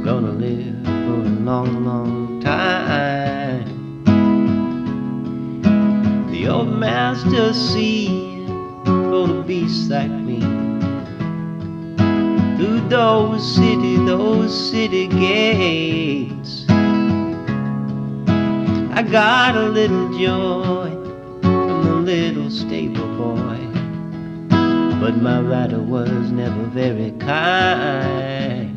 gonna live for a long, long time. The old master seed for the beasts like me. Through those city gates, I got a little joy from a little stable boy, but my rider was never very kind.